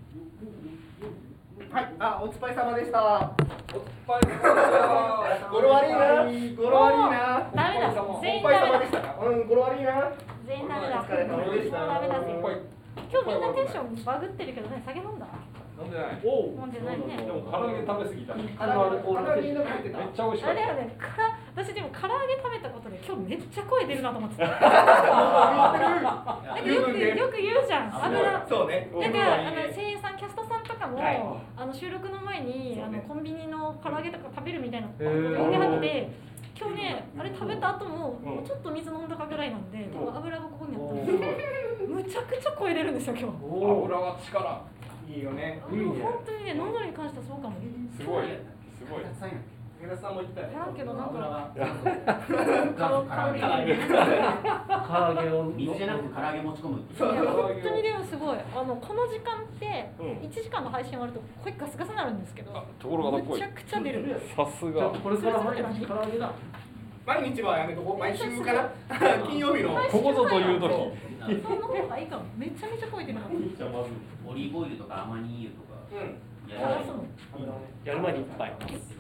はい、あ、お疲れ様でした。 お疲れ様でした。 語呂悪いな。語呂悪いな。 ダメだ。全員お疲れダメだ。 様でしたか。語呂悪いな。 全員ダメだ。 お疲れ様でした。 ダメだぜ。今日みんなテンションバグってるけどね、酒飲んだ？ 飲んでない。 飲んでないね。 でも唐揚げ食べ過ぎた。 唐揚げの入ってた。 めっちゃ美味しかった。 あれよね。私でも唐揚げ食べたことで今日めっちゃ声出るなと思ってた。なんかよく言うじゃん。油。 そうね。 なんか声優さんキャストさんとかも収録の前にコンビニの唐揚げとか食べるみたいなこと言ってはって。今日ね、あれ食べた後も、もうちょっと水飲んだかぐらいなんで、多分油がここにあったんですよ。むちゃくちゃ声出るんですよ、今日。 油は力。 いいよね。 本当にね、喉に関してはそうかも。 すごい。すごい。 皆さんも言ったよ。 だけどなんか唐揚げを水じゃなくて唐揚げ持ち込む。 本当にでもすごい。この時間って1時間の配信終わると声ガスガスになるんですけど、 ところがどこめちゃくちゃ出る。 さすが。 これから毎日唐揚げだ。 毎日はやめとこう。毎週かな。金曜日の。 ここぞという時。 その方がいいかも。めちゃめちゃ声出るな。 オリーブオイルとかアマニ油とか。 やる前にいっぱい。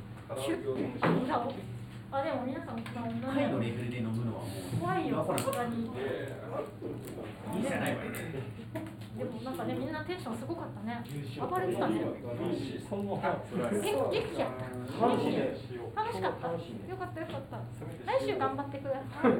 あ、でも皆さん回のレベルで飲むのはもう怖いよ、さすがに。 いいじゃないわよ。 でもなんかね、みんなテンションすごかったね。暴れてたね。 その元気やった。楽しかった。よかったよかった。来週頑張ってください。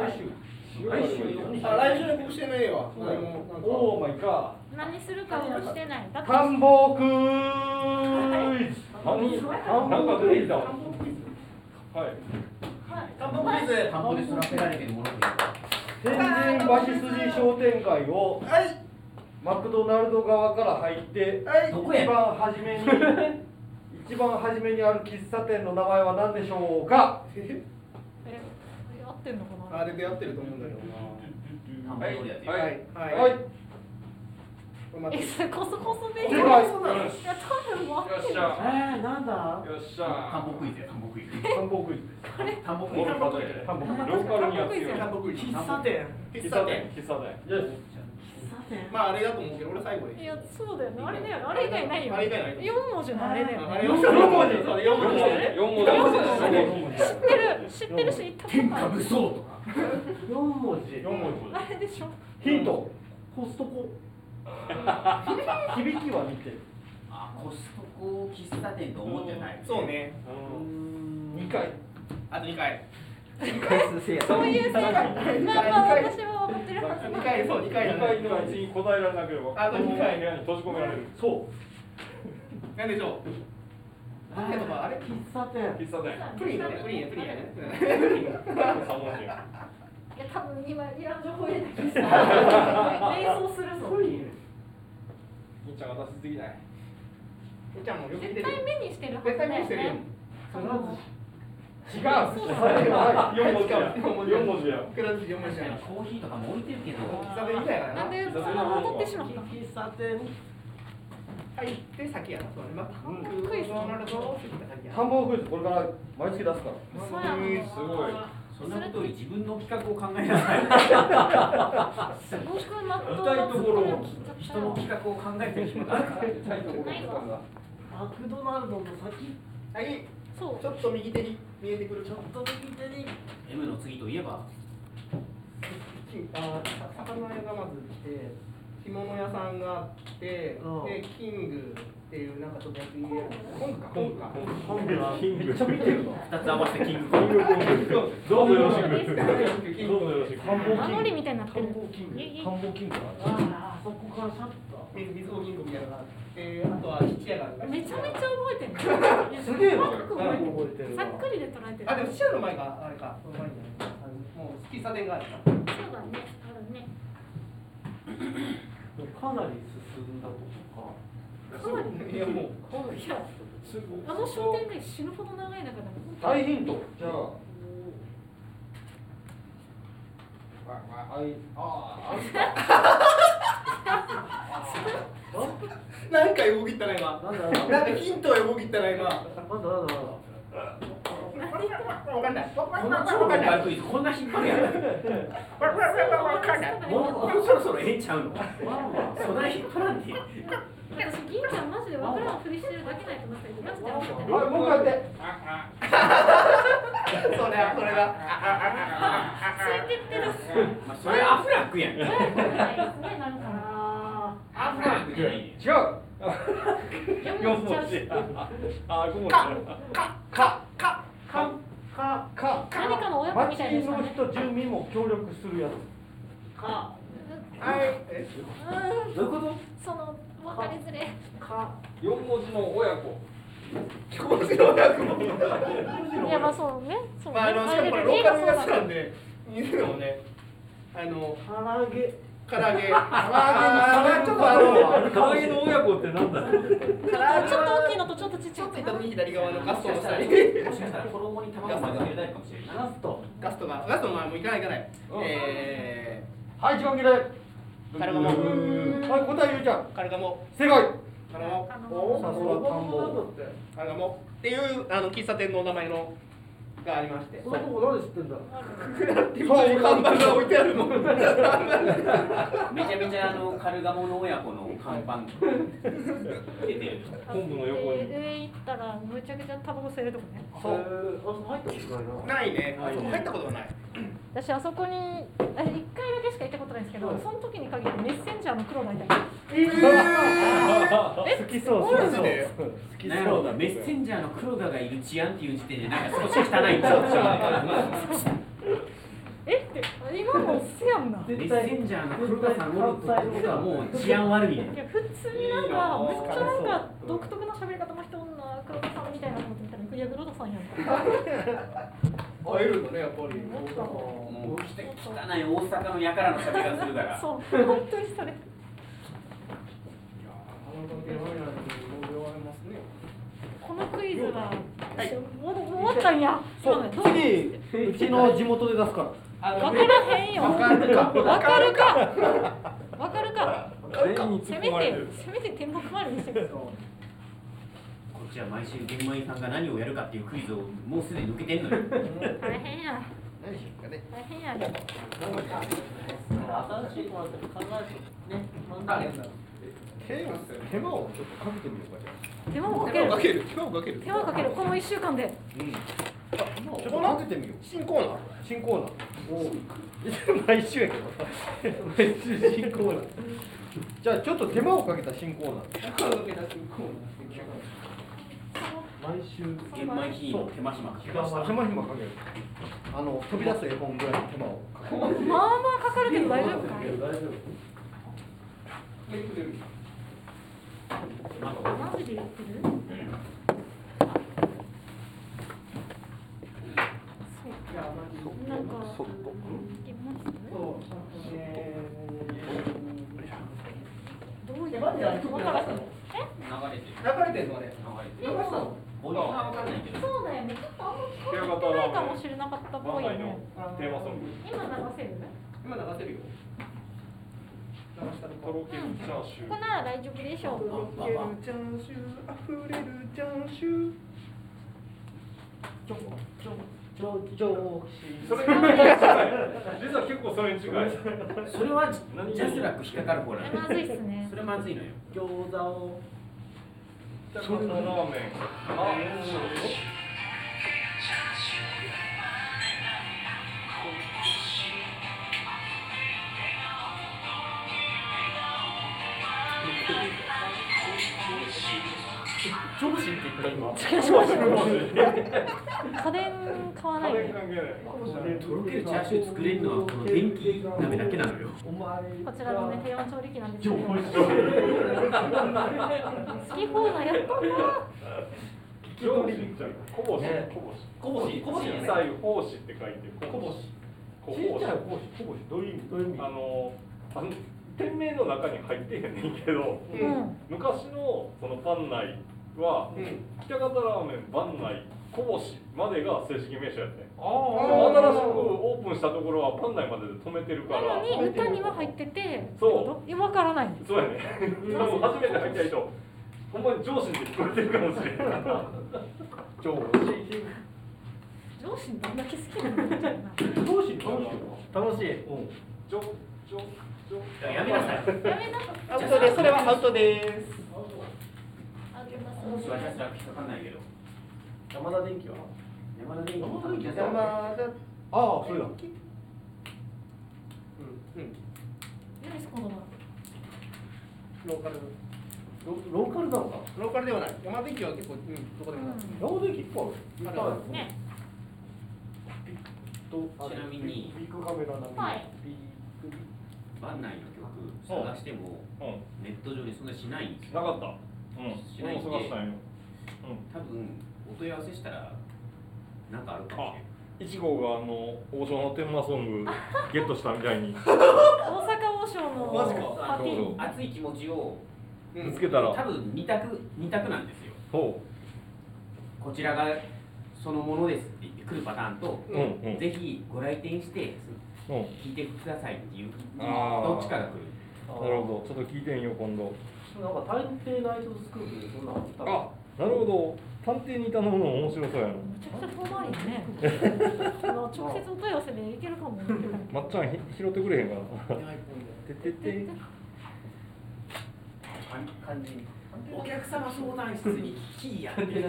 来週の告知してないわ。 おーマイガー。何するかもしてない。 繁忙クイズ。なんか出てきた。はい。 田んぼクイズ。 田んぼで育てられてるものというか。 天神橋筋商店街をマクドナルド側から入って一番初めにある喫茶店の名前は何でしょうか。 合ってんのかな。 あれで合ってると思うんだけどな。 田んぼ通りやってる。 はい。 コソコソでいい。 正解。 いや多分もう合ってる。 なんだ。 よっしゃ。 田んぼクイズや田んぼクイズ。 田んぼクイズ。 田んぼクイズ。 ローカルには強い。 喫茶店。 喫茶店。 まああれだと思うけど、俺最後で。 いや、そうだよね。あれだよ。あれ以外ないよ。 あれ以外ない。 4文字のあれだよね。 4文字。4文字。 知ってるし、言ったこと天下無双とか。 4文字。 あれでしょ。 ヒント。コストコ。響きは似てる。 あ、コストコ喫茶店と思ってない。 そうね。 2回。 あと2回。 そういう正解。まあ私は分かってるはず。 2回のうちに答えられなければあと2回部屋に閉じ込められる。 そう。 なんでしょう。あれ喫茶店。 プリンやね。 3文字。 いや、多分今いらん情報入れたけどさ、迷走するぞ。 金ちゃんが出しすぎない。 じゃあもうよく絶対目にしてるはずだよね。 違う。 4文字や。4文字や。 くら寿司4文字やな。 コーヒーとかも置いてるけど。 喫茶店みたいやからな。 なんでそんな戻ってしまったの。 喫茶店。 入って先やな。そうね。まあクイズ。 繁忙クイズこれから毎月出すから。 そうやな。 すごい。 そんなことより自分の企画を考えなさい。 すごくまっとう歌いところを人の企画を考えてる暇が痛いところですから。 マクドナルドの先。 はい。 そう。 ちょっと右手に見えてくる。 ちょっと右手に。 M の次といえば。 魚屋がまず来て、干物屋さんがあって、でキングっていうなんかちょっとやつ入れる。コングか。 めっちゃ見てるの。 2つ合わせてキング。 どうぞよろしく。どうぞよろしく。 守りみたいになってる。 繁忙キング。あそこからシャッター。 水尾銀行みたいなのがあって、あとは質屋がある。 めちゃめちゃ覚えてる。 すげえな。 覚えてる。ざっくりで捉えてる。 あ、でも質屋の前があれか。その前にもう喫茶店があるか。 そうだね。あるね。 かなり進んだとか。 いやもう。 いや、あの商店街死ぬほど長い中で。 大ヒント。じゃあ。 なんか横切ったな今。なんかヒントを横切ったな今。 なんだ。 わかんない。 こんな超バクイズこんな引っ張るやん。 わかんない。 もうそろそろええんちゃうの。そんな引っ張らんで。 私して合わせてね。 はい、もう一回やって。 それがついてってる。 まあそれアフラックやん。 親子じゃないですね、なんか。 アフラックじゃないね。 違う。 読むちゃうし。 あ、5文字。 何かの親子みたいですかね。 町の人住民も協力するやつ。 どういうことその分かりづれ。 4文字の親子。 いやまあそうね。そうね。 まあしかもこれローカルのやつなんで、犬でもね、唐揚げ、それはちょっと唐揚げの親子ってなんだ。 ちょっと大きいのとちょっとちっちゃいの。 ちょっと左側のガストの下にもしかしたら衣に卵まで入れないかもしれない。 ガストもういかない。 はい、時間切れ。 カルガモ。 はい、答えゆうちゃん。 カルガモ。 正解。 カルガモ。 さすが田んぼ。 カルガモっていう喫茶店の名前のがありまして。 そのとこ何知ってんだ。 そう看板が置いてあるもん。 めちゃめちゃカルガモの親子の看板出てる。 昆布の横に。 上行ったらむちゃくちゃタバコ吸えるとこね。 そう。 入ったことないな。 ないね。入ったことはない。 私あそこに1回だけしか行ったことないんですけど、その時に限ってメッセンジャーの黒がいた。 好きそう。 マジで。 好きなんやろうな、メッセンジャーの黒田がいる治安っていう時点でなんか少し汚いんちゃうって今もせやんな。 メッセンジャーの黒田さんおるってことはもう治安悪いね。 いや普通になんかめっちゃなんか独特な喋り方の人おんな、黒田さんみたいなと思ってみたら、いや黒田さんやんか。 会えるのねやっぱり。 もう汚い大阪のやからの喋り方するから。 そう本当にそれ。このクイズは終わったんや。 そう、次うちの地元で出すから。 わからへんよ。わかるか。せめて天目丸にしてくれ。 こっちは毎週玄米さんが何をやるかっていうクイズをもうすでに抜けてんのよ。 大変や。 何しようかね。 大変やで。 新しい子なんて考えてね。 手間をちょっとかけてみようかじゃあ。 手間をかける。 手間をかける。 手間をかける。この1週間で。 ちょっとかけてみよう。 新コーナー。 新コーナー。毎週やけど。毎週新コーナー。じゃあちょっと手間をかけた新コーナー。毎週玄米品の手間暇かけ手ました。 間暇かける。飛び出す絵本ぐらいの手間をかける。 まあまあかかるけど大丈夫かい。 大丈夫。 マジで言ってる？なんかいけます？どういうわからん。 流れてる。 流れてんのね。 でもボディは分かんないけど。 そうだよね。ちょっとあんま聞こえてないかもしれなかったっぽいよね。 テーマソング。 今流せる？ 今流せるよ。流したとろけるチャーシュー。 ここなら大丈夫でしょう。 とろけるチャーシュー、あふれるチャーシュー。 それに近い。実は結構それに近い。 それはジャスラック引っかかる方なの。 まずいっすね。 それまずいのよ。 餃子を。 それのラーメン。 上司って言った今。 家電買わないで。 とろけるチャーシュー作れるのはこの電気鍋だけなのよ。 こちらのね低温調理器なんですけど。好き放題やったな。 こぼし。小さい胞子って書いてる。 こぼし。ちっちゃい胞子どういう意味？ 店名の中に入ってへんねんけど、昔のそのパン内は北方ラーメン番内こぼしまでが正式名称やって。新しくオープンしたところはパン内までで止めてるから。 なのに歌には入ってて。 そう。 わからない。 そうやね。初めて入った人、ほんまに上司って聞こえてるかもしれない。 上司どんだけ好きなの？ 上司楽しい。 やめなさい。 やめな。 アウトです。それはアウトです。 あげます。 もし私は引っかかんないけど。 山田電機は山田電機も山田ああ、それだ。 何そこのローカルローカルなのか。 ローカルではない。山田電機は結構、どこでもない。 山田電機いっぱいある。 ね。 ちなみにビッグカメラ並み。 はいバンナイの曲探してもネット上にそんなしないんですよ。 なかった。 しないんで、 探したんよ。 多分お問い合わせしたらなんかあるかもしれない。 1号が王将のテーマソングゲットしたみたいに大阪王将のマジかパティ。 熱い気持ちを見つけたら、 多分二択なんですよ。 ほこちらがそのものですって言ってくるパターンと、 う。 ぜひご来店してうん。 聞いてくださいっていうあーどっちかが来る。 なるほど。ちょっと聞いてみよう今度。 なんか探偵ナイトスクープでそんなのあった。 あ、なるほど。探偵に頼むの面白そうやな。 めちゃくちゃ遠回りだね。直接お問い合わせでいけるかも。 まっちゃん拾ってくれへんかな。ててて。 感じ。 お客様相談室にキーやってない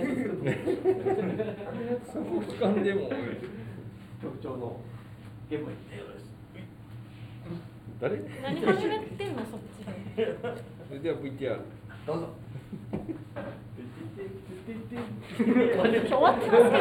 その時間でも。 局長のゲームに。 誰？ 何始めてんのそっちで。 それでは VTR。 どうぞ。 終わってますけど。どうぞ。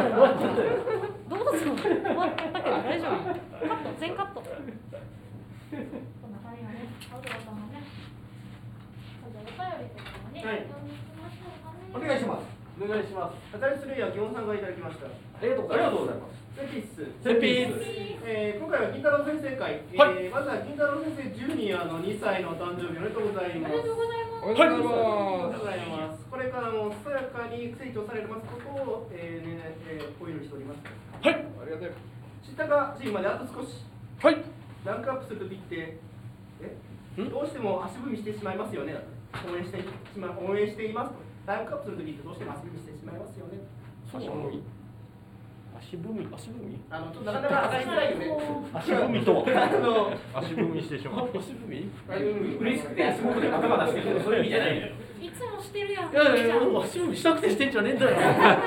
終わったけど大丈夫。カット全カット。こんな感じがね。青空さんもね。お便りとかもね。 はい読んでいきましょうかね。 お願いします。お願いします。 新しいレイヤー基本さんがいただきました。 ありがとうございます。 セピス。 セピス。 今回は金太郎先生会。まずは金太郎先生ジュニアの2歳の誕生日おめでとうございます。 ありがとうございます。 おめでとうありがとうごございます。これからも健やかに成長されますことを、お祈りしております。 はい。 ありがとう。 知ったかシーンまであと少し。 はい。 ランクアップするときってどうしても足踏みしてしまいますよね。応援しています。ランクアップするときってどうしても足踏みしてしまいますよね。 足踏み。足踏み。 ちょっとなかなか上がりづらいよね。 足踏みとは。 足踏みしてしまう。 足踏み。 嬉しくて足元でバタバタしてるけどそういう意味じゃないのよ。 いつもしてるやん。 いやいや足踏みしたくてしてんじゃねえんだよ。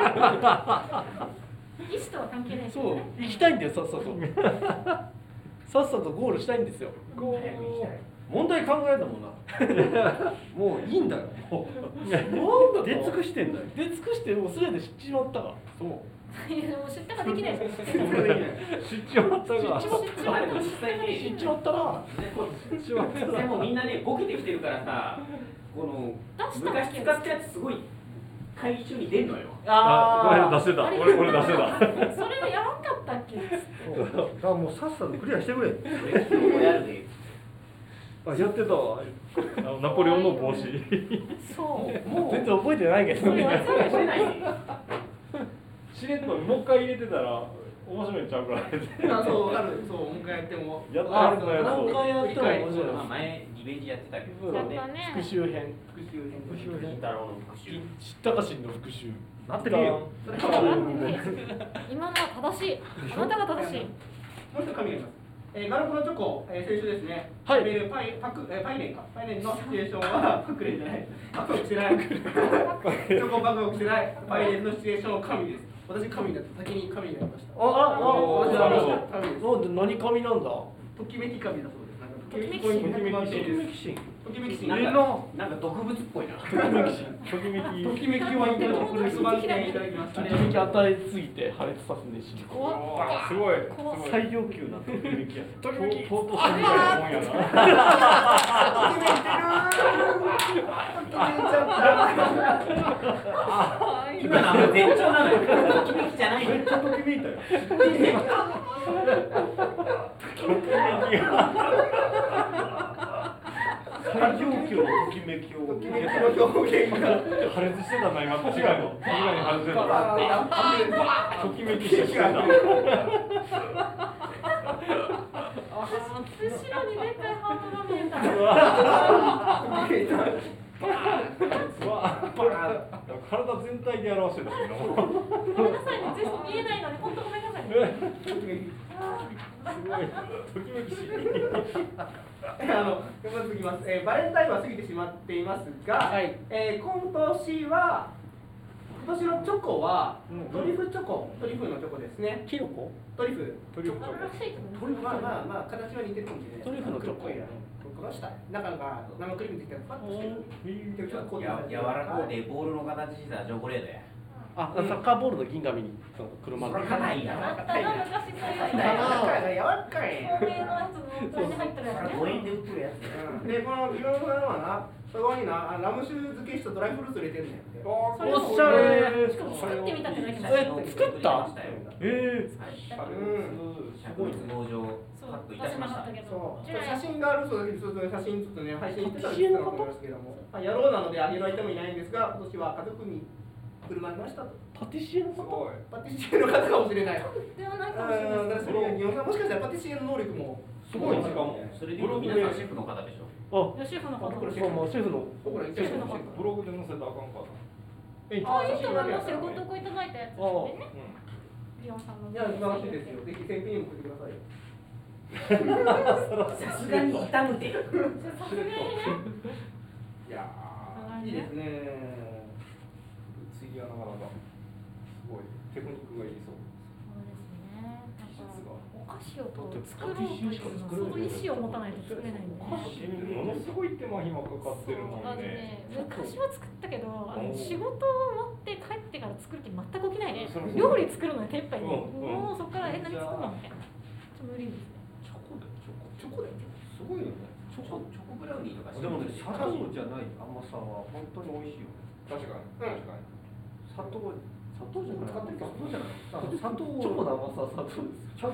意思とは関係ないですそうよね。 行きたいんだよさっさと。さっさとゴールしたいんですよ。 早く行きたい。 問題考えたもんな。もういいんだよ。もうなんだ出尽くしてんだよ。出尽くしてもうすべて知っちまったから。そう。 いやもう知ったかできないです。 知っちまったが。 まあでも実際知っね、 ちまったな。 でもみんなねボケてきてるからさ、この昔使ったやつすごい会議中に出んのよ。 これ出してた。俺出してた。 それやらんかったっけ？ だからもうさっさとクリアしてくれ。 やるで。 あ、やってたわ。ナポレオンの帽子。 そう。 もう全然覚えてないけどね。 覚えないね。 しれっともう一回入れてたら面白いんちゃうから。 そう、ある。そう、もう一回やっても。 やったるのやつ何回やっても面白い。 まあ前リベンジやってたけど、 やったね。 復習編。 復習編。 復習編。 金太郎の復習。 知ったかしんの復習。なってねえよ。 今のは正しい。あなたが正しい。 もう一つ紙がいます。ガロコのチョコ、先週ですね。 はいメールパイレンか。パイレンのシチュエーションはパクレンじゃない。パクしてない。チョコバクしてない。パイレンのシチュエーションは神です。私神だった。先に神になりました。私は神です。 何神なんだ。 ときめき神だそうです。なんかときめきとき神めき神です。 シーン。 ときめき神。 なんか毒物っぽいな。 ときめき。 ときめきをいただきました。 ときめき与えすぎて破裂させんでしん。 怖っ。 すごい。 最上級なときめきや。 ときめき。とうとうみたいなもんやな。 ときめいてるときめいちゃった今のは絶頂なのよ。ときめきじゃないのよ。 ちょっとときめいたよ。最上級のときめきを受けた。 表現が破裂してたな今。違うの。確かに破裂してた。ときめきしてた。 後ろにでっかいハートが見えた。 うわ。体全体で表してたけど。 ごめんなさいね、全部見えないので本当ごめんなさいね。 すごい。ときめきし。 続きます。バレンタインは過ぎてしまっていますが、 はい今年は、 今年のチョコはトリュフチョコ、トリュフのチョコですね。 キノコ？ トリュフ。 トリュフチョコ。 らしいけどね。 トリュフまあまあまあ形は似てるかもしれない。 トリュフのチョコ黒っぽいこの下中が生クリームできたらパッとしてる。ちょっとこう柔らかくてボールの形したチョコレートや。 あ、サッカーボールの銀紙に車それ硬いな。 あったな昔そういう柔らかい。 透明のやつのおに入ってるやつね。 5円で売ってるやつ。 でこのいろいろなのはな、そこになラム酒漬けしたドライフルーツ入れてんねんって。 それをおしゃれ。 しかも作ってみたってだけだよ。 作った？すごい農場カットいたしました。 そう写真があるそうだけど、写真ちょっとね配信してたんですけども、野郎なのであげる相手もいないんですが、今年は家族に振る舞いましたと。 パティシエのこと？ パティシエの方かもしれない。 ではないかもしれない。 だからそれ日本さんもしかしたらパティシエの能力もすごい時間も。 それでいうと皆さんシェフの方でしょ。 あ、 シェフの方。 そうもうシェフの。 僕ら一緒にブログで載せたらあかんかな。 あ、いいと思いますよ。ご投稿いただいたやつでね。リオンさんの。 いや素晴らしいですよ。ぜひ選品にも送ってくださいよ。 さすがに痛むて。 さすがにね。 いやいいですね。 次はなかなかすごいテクニックがいりそう。 そうですね。お菓子をこう作ろうというその意思を持たないと作れないんで。 ものすごい手間暇かかってるもんね。 昔は作ったけど、仕事終わって帰ってから作る気全く起きないね。料理作るのに手っぱいで、もうそこから何作るのみたいな。ちょっと無理ですね。 チョコだよ。すごいよね。 チョコブラウニーとか。 でもね、砂糖じゃない甘さは本当に美味しいよ。 確かに確かに。 砂糖じゃない。 使ってるか。 砂糖じゃない。砂糖。チョコの甘さは砂糖です。 ちゃう。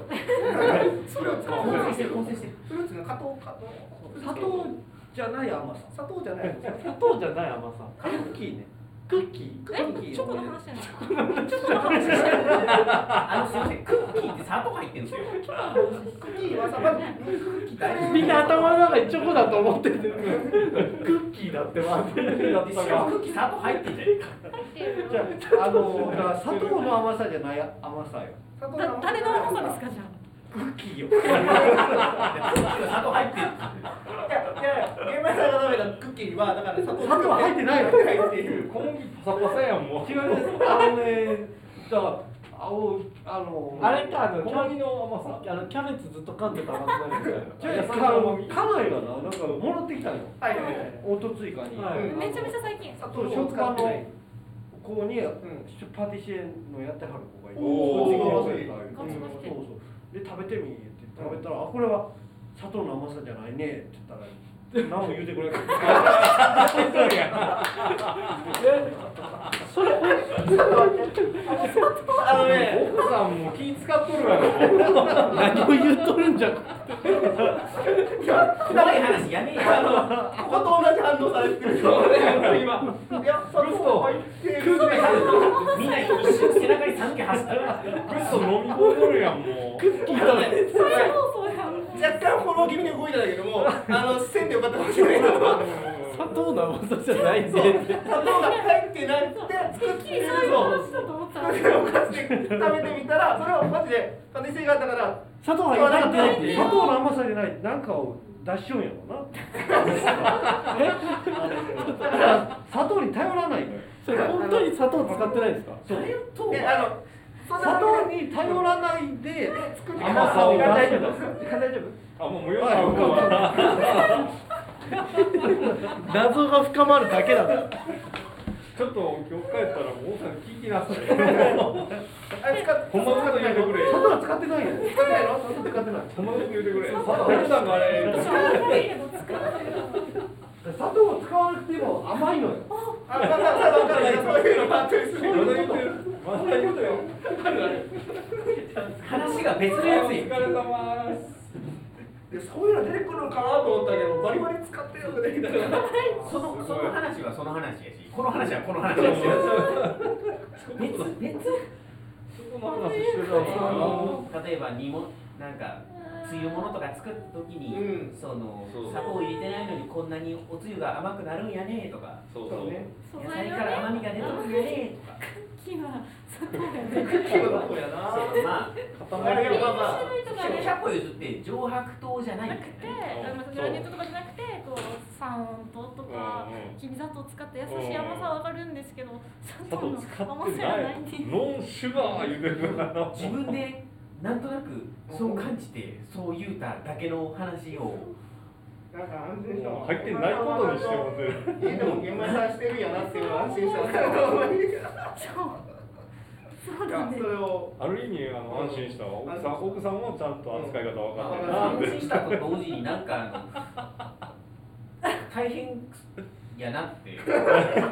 混成してる混成してる。 フルーツの加糖。 砂糖じゃない甘さ。 砂糖じゃない。 砂糖じゃない甘さ。クッキーね。クッキー？ チョコの話じゃない。チョコの話じゃない。 すいません、クッキーって砂糖入ってるんですよ。 クッキーはさ、まずクッキー大好き。 みんな頭の中にチョコだと思ってる。クッキーだってまず。 クッキー砂糖入ってんじゃねえか。 じゃあだから砂糖の甘さじゃない甘さよ。 誰の甘さですかじゃあ。 クッキーよ。 砂糖入ってる。 いや、玄米さんが食べたクッキーはだから砂糖入ってないの。 入っている。 小麦パサパサやんもう。 違うんです。だからあれか小麦の甘さ。 キャベツずっと噛んでたはずだみたいな。じゃあ家内がなんかもらってきたのよ。 はい。 おとついかに。 めちゃめちゃ最近。 砂糖を職場の使ってない。 子にパティシエのやってはる子がいて。 おーそうで食べてみって食べたら、あこれは砂糖の甘さじゃないねって言ったら何も言うてくれない。それ奥さんも気使っとるやろ。 何を言っとるんじゃ。 くだらない話やめえよ。 ここと同じ反応されてるよ。今。いや、砂糖入ってる。 みんな一瞬背中に3件走ったら。 グッと飲み込んどるやんもう。 クッキーだね。 そうやん。 若干フォロー気味に動いたんだけども、線でよかったかもしれない。 砂糖の甘さじゃないんで。 砂糖が入ってなくて作ってるそういうぞ。 話だと思った。 お菓子で食べてみたら、それをマジでパティシエがあったから。 砂糖入ってないって砂糖の甘さじゃないなんかを出しようんやろな。砂糖に頼らないのよ。それ本当に砂糖使ってないですか？そう。砂糖に頼らないで甘さを出す。大丈夫？ あもう無用だよ。 謎が深まるだけだから。 ちょっと今日帰ったらもうさん聞きなさい。 ほんまのこと言うてくれ。 砂糖は使ってないよ。使ってないの？使ってない。 ほんまのこと言うてくれ。砂糖入ってたんかあれ。砂糖を使わなくても甘いのよ。 まだそういうのがあったりする。 まだ言うてる。まだ言うてよ。 話が別のやつに。 お疲れ様です。 そういうの出てくるのかなと思ったけど、バリバリ使ってるのでみたいな。 その話はその話やし、この話はこの話やし。別。 そこの話してたわ。 例えばなんかつゆ物とか作った時に、その砂糖入れてないのにこんなにおつゆが甘くなるんやねとか、 そうね。 野菜から甘みが出てくるんやねとか。 クッキーは砂糖やね。 クッキーのとこやな。 まあいやいやまあまあ。 100歩譲って上白糖じゃないんだよなくて、 ね。 グラニュー糖とかじゃなくて、こう三温糖とかきび砂糖を使って優しい甘さはわかるんですけど、砂糖の甘さじゃないんで。 ノンシュガー言うてるな。 自分でなんとなくそう感じてそう言うただけの話を。 なんか安心したわ。 入ってないことにしてもね。 家でも現場さしてるんやなっていうのは安心したわ。 そうなんです。 それをある意味安心したわ。奥さんもちゃんと扱い方分かってるな安って。 心したと同時になんか大変やなって。 お腹痛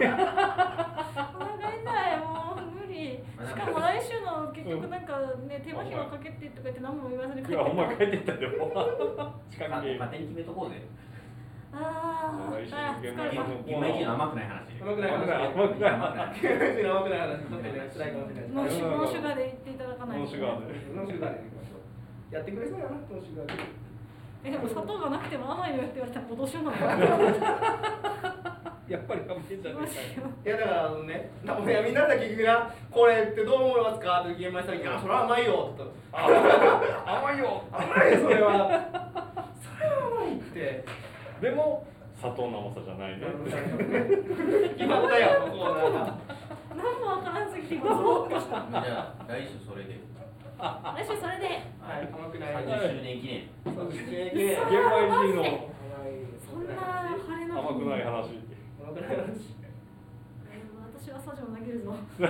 い、もう無理。しかも来週の結局なんかね、手間暇かけてとか言って何も言わずに帰っていや、お前帰ってったよ。近くに。 勝手に決めとこうぜ。 ああ、 来週現場疲れた。 現場行きの甘くない話。 甘くない話。 甘くない甘くない。 甘くない話。ちょっとね辛いかもしれない。 ノンシュガーで言っていただかないと。 ノンシュガーで。 ノンシュガーでいきましょう。やってくれそうやな、ノンシュガーで。 でも砂糖がなくても甘いよって言われたらどうしようもない。 やっぱり甘いんじゃないか。 いやだからね、いやみんなで結局な、これってどう思いますかって現場した時に、あ、それは甘いよと。 甘いよ。 甘いよ、それは。それは甘いって。 でも砂糖の甘さじゃないね。 決まったよ、コーナーが。 何もわからんすぎて今ゾーッとした。 じゃあ来週それで。 来週それで。 はい、甘くない。 30周年記念。 そうですね。 現場入りのそんな晴れの日甘くない話。 甘くない話。 私はサジを投げるぞ。 という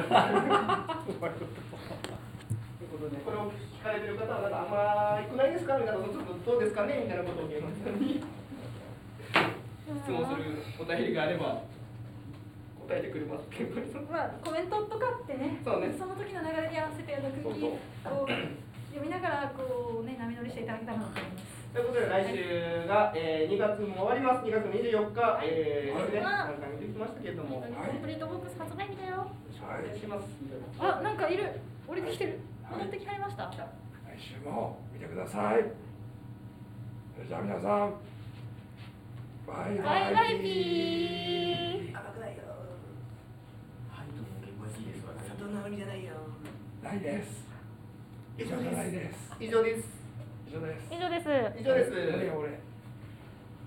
ことで、これを聞かれてる方は、なんか甘くないですかみたいな、ちょっとどうですかねみたいなことをゲームさんに質問するお便りがあれば答えてくれます。 まあコメントとかってね、 そうねその時の流れに合わせて空気を読みながらこうね波乗りしていただけたらなと思います。 ということで来週が、2月も終わります。2月24日、ですね。何回見てきましたけれども、 コンプリートボックス発売日だよ。 お願いします。 あ、なんかいる。降りてきてる。戻ってきはりました。 来週も見てください。それじゃあ皆さん、バイバイバイピー。 甘くないよ。 ハイトも結構好きですわ。 砂糖の波じゃないよ。 ないです。以上じゃないです。 以上です。 以上です。 以上です。 以上です。 何が俺。